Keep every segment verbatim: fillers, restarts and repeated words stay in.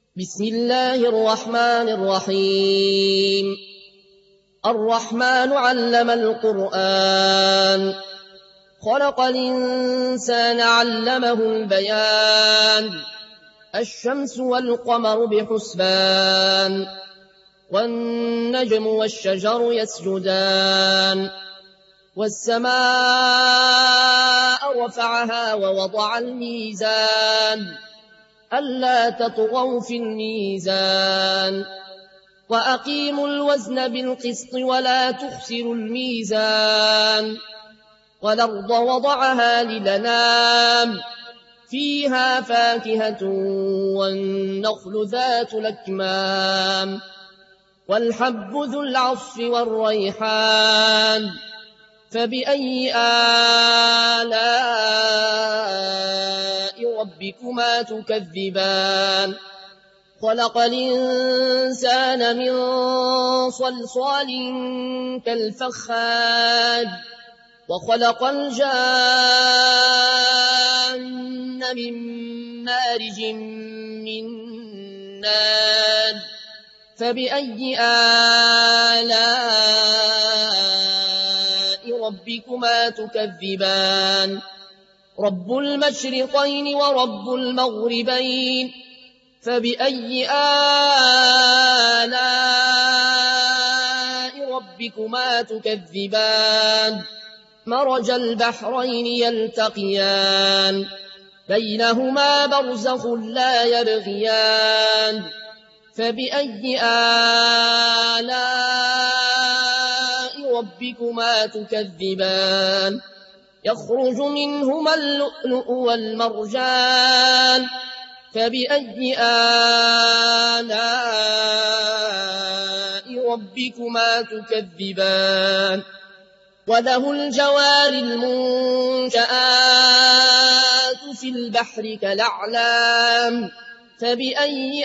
بسم الله الرحمن الرحيم الرحمن علم القرآن خلق الإنسان علمه البيان الشمس والقمر بحسبان والنجم والشجر يسجدان والسماء رفعها ووضع الميزان ألا تطغوا في الميزان وأقيموا الوزن بالقسط ولا تخسروا الميزان والأرض وضعها للأنام فيها فاكهة والنخل ذات الأكمام والحب ذو العصف والريحان فبأي آلاء ربكما تكذبان خلق الإنسان من صلصال كالفخار وخلق الجان من مارج من نار فبأي آلاء ربكما تكذبان رب المشرقين ورب المغربين فبأي آلاء ربكما تكذبان مرج البحرين يلتقيان بينهما برزخ لا يبغيان فبأي آلاء ربكما تكذبان يخرج منهما اللؤلؤ والمرجان فبأي آلاء ربكما تكذبان وله الجوار المنشآت في البحر كالأعلام فبأي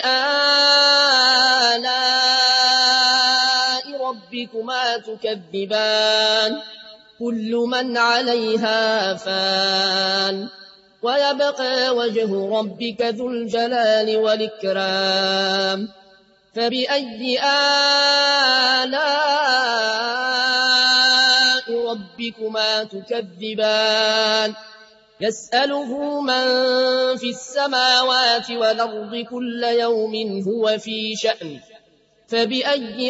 آلاء ربكما تكذبان كل من عليها فان ويبقى وجه ربك ذو الجلال والإكرام فبأي آلاء ربكما تكذبان يسأله من في السماوات والأرض كل يوم هو في شأن فبأي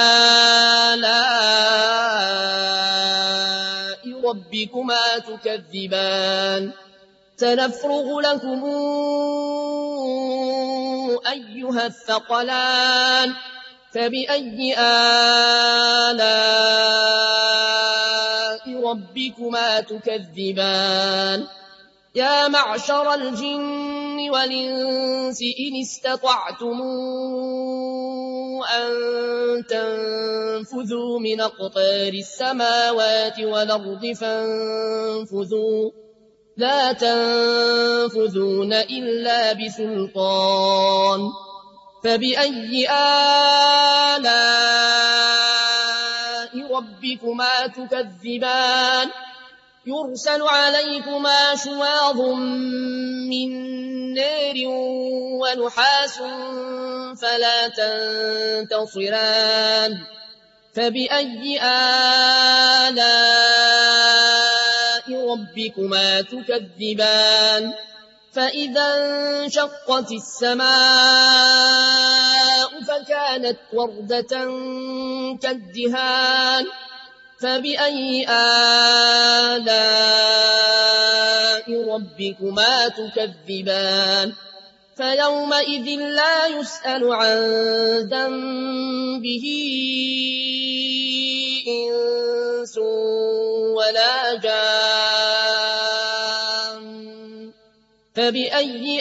آلاء ربكما تكذبان سنفرغ لكم أيها الثقلان فبأي آلاء ربكما تكذبان يا معشر الجن والإنس إن استطعتم أن تنفذوا من أقطار السماوات والأرض فانفذوا لا تنفذون إلا بسلطان فبأي آلاء ربكما تكذبان يرسل عليكما شواظ من نار ونحاس فلا تنتصران فبأي آلاء ربكما تكذبان فإذا انشقت السماء فكانت وردة كالدهان فبأي آلاء ربكما تكذبان فيومئذ لا يسأل عن ذنبه إنس ولا جان فبأي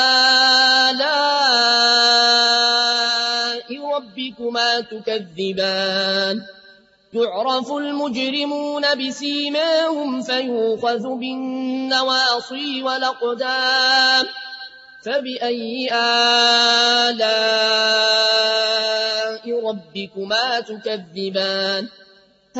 آلاء ربكما تكذبان يعرف المجرمون بسيماهم فيوخذ بالنواصي والأقدام فبأي آلاء ربكما تكذبان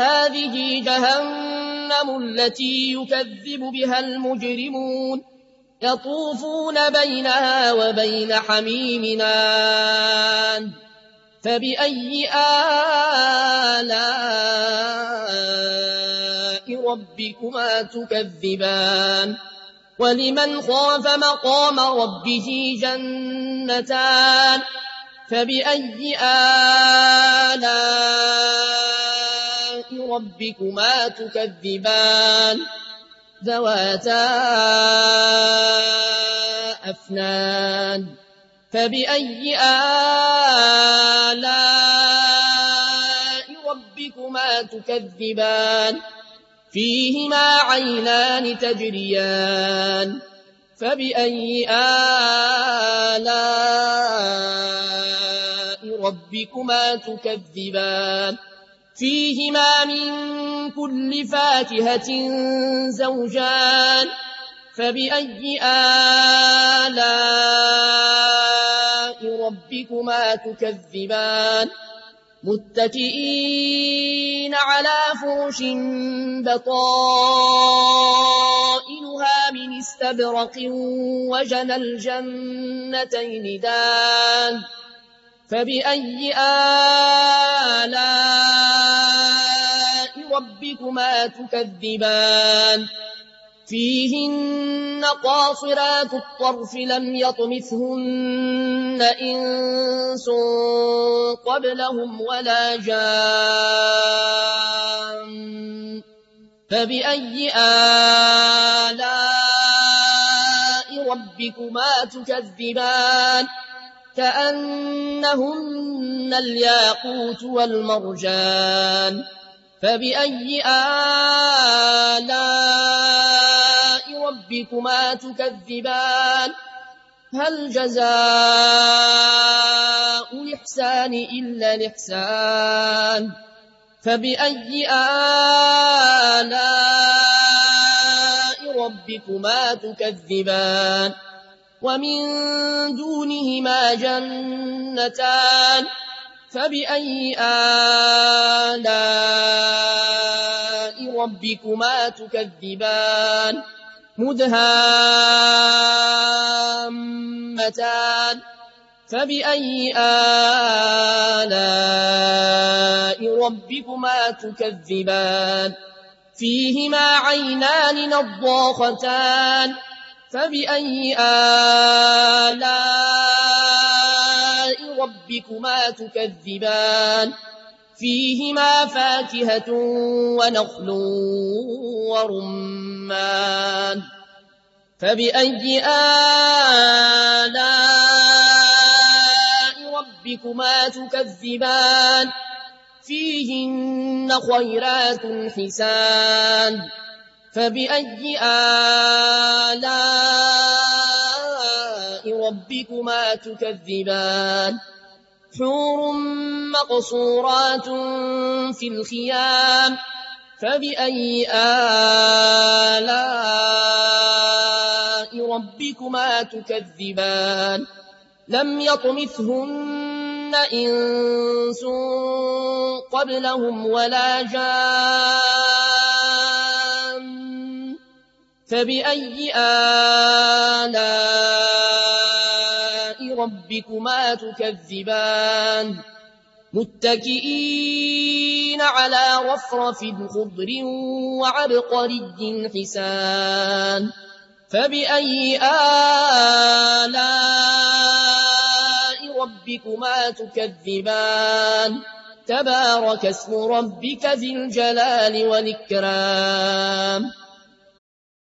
هذه جهنم التي يكذب بها المجرمون يطوفون بينها وبين حميم آن فبأي آلاء ربكما تكذبان ولمن خاف مقام ربه جنتان فبأي آلاء ربكما تكذبان ذواتا أفنان فبأي آلاء ربكما تكذبان فيهما عينان تجريان فبأي آلاء ربكما تكذبان فيهما من كل فاكهة زوجان فبأي آلاء ربكما تكذبان متكئين على فرش بطائنها من استبرق وجنى الجنتين دان فبأي آلاء ربكما تكذبان فيهن قاصرات الطرف لم يطمثهن إنس قبلهم ولا جان فبأي آلاء ربكما تكذبان كأنهن الياقوت والمرجان فبأي آلاء ربكما تكذبان هل جزاء الإحسان إلا الإحسان فبأي آلاء ربكما تكذبان ومن دونهما جنتان فبأي آلاء ربكما تكذبان مدهامتان فبأي آلاء ربكما تكذبان فيهما عينان نضاختان فبأي آلاء ربكما تكذبان فيهما فاكهة ونخل ورمان فبأي آلاء ربكما تكذبان فيهن خيرات حسان فبأي آلاء ربكما تكذبان حور مقصورات في الخيام فبأي آلاء ربكما تكذبان لم يطمثهن إنس قبلهم ولا جان فبأي آلاء ربكما تكذبان متكئين على رفرف خضر وعبقري حسان فبأي آلاء ربكما تكذبان تبارك اسم ربك ذي الجلال والإكرام